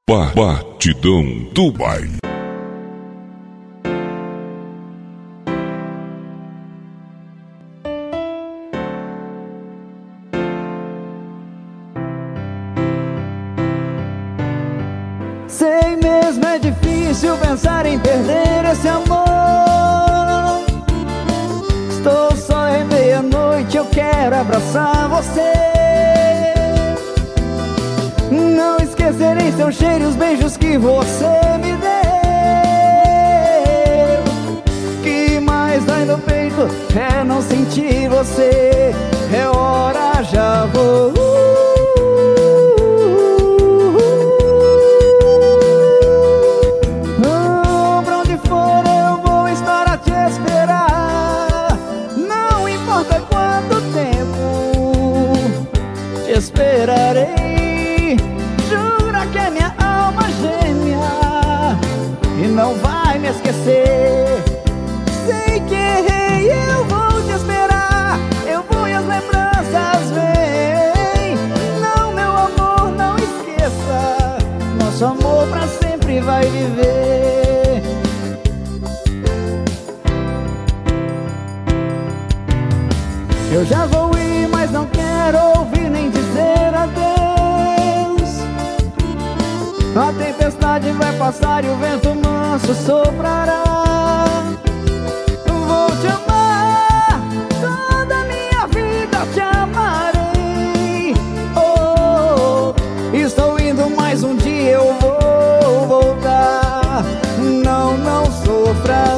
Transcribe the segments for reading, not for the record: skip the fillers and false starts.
Batidão do baile. Sei mesmo, é difícil pensar em perder esse amor. Estou só em meia-noite, eu quero abraçar você. Não esquecerei seu cheiro e os beijos que você me deu. Que mais dói no peito é não sentir você. É hora, já vou. Pra onde for eu vou estar a te esperar. Não importa quanto tempo te esperarei. Jura que é minha alma gêmea e não vai me esquecer. Sei que errei, eu vou te esperar. Eu vou e as lembranças vêm. Não, meu amor, não esqueça. Nosso amor pra sempre vai viver. Eu já vou ir, mas não quero ouvir nem dizer adeus. A tempestade vai passar e o vento manso soprará. Vou te amar, toda a minha vida te amarei. Oh, estou indo, mais um dia eu vou voltar. Não, não sofra.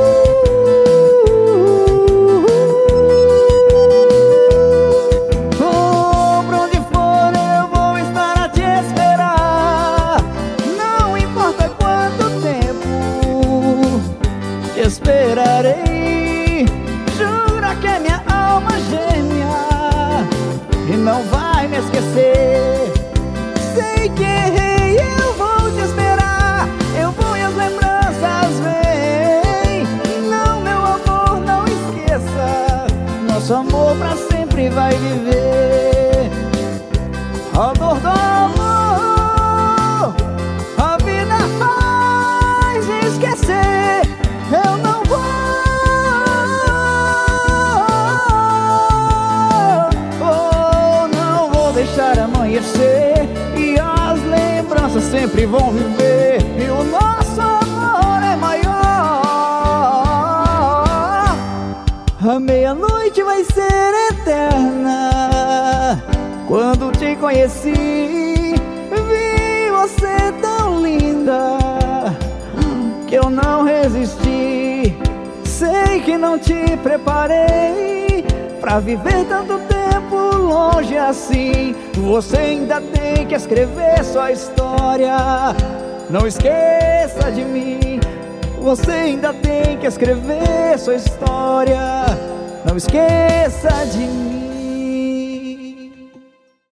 Esperarei. Jura que é minha alma gêmea e não vai me esquecer. Sei que errei, eu vou te esperar. Eu vou e as lembranças vêm. Não, meu amor, não esqueça. Nosso amor pra sempre vai viver. A dor do amor, a vida faz esquecer. Eu não vou, não vou deixar amanhecer. E as lembranças sempre vão viver. E o nosso amor é maior. A meia-noite vai ser eterna. Quando te conheci, vi você tão linda que eu não resisti. Sei que não te preparei pra viver tanto tempo longe assim. Você ainda tem que escrever sua história. Não esqueça de mim. Você ainda tem que escrever sua história. Não esqueça de mim.